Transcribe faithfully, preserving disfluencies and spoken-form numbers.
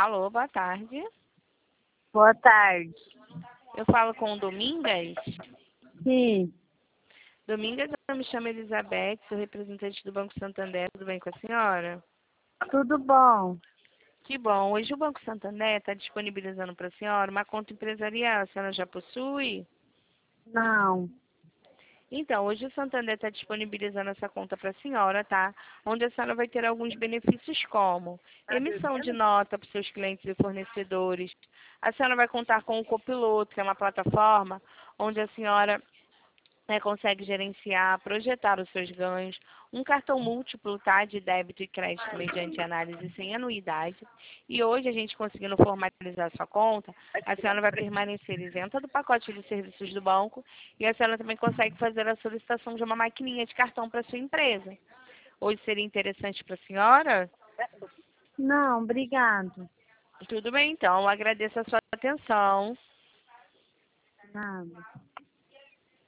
Alô, boa tarde. Boa tarde. Eu falo com o Domingas? Sim, Domingas, eu me chamo Elizabeth, sou representante do Banco Santander. Tudo bem com a senhora? tudo bom. Que bom. Hoje o Banco Santander está disponibilizando para a senhora uma conta empresarial. A senhora já possui? Não, Então, hoje o Santander está disponibilizando essa conta para a senhora, tá? Onde a senhora vai ter alguns benefícios como emissão de nota para os seus clientes e fornecedores. A senhora vai contar com o Copiloto, que é uma plataforma onde a senhora né, consegue gerenciar, projetar os seus ganhos, um cartão múltiplo, tá, de débito e crédito mediante análise sem anuidade. E hoje a gente conseguindo formalizar sua conta, a senhora vai permanecer isenta do pacote de serviços do banco e a senhora também consegue fazer a solicitação de uma maquininha de cartão para sua empresa. Hoje seria interessante para a senhora? não, obrigado. Tudo bem, então. Eu agradeço a sua atenção. Nada.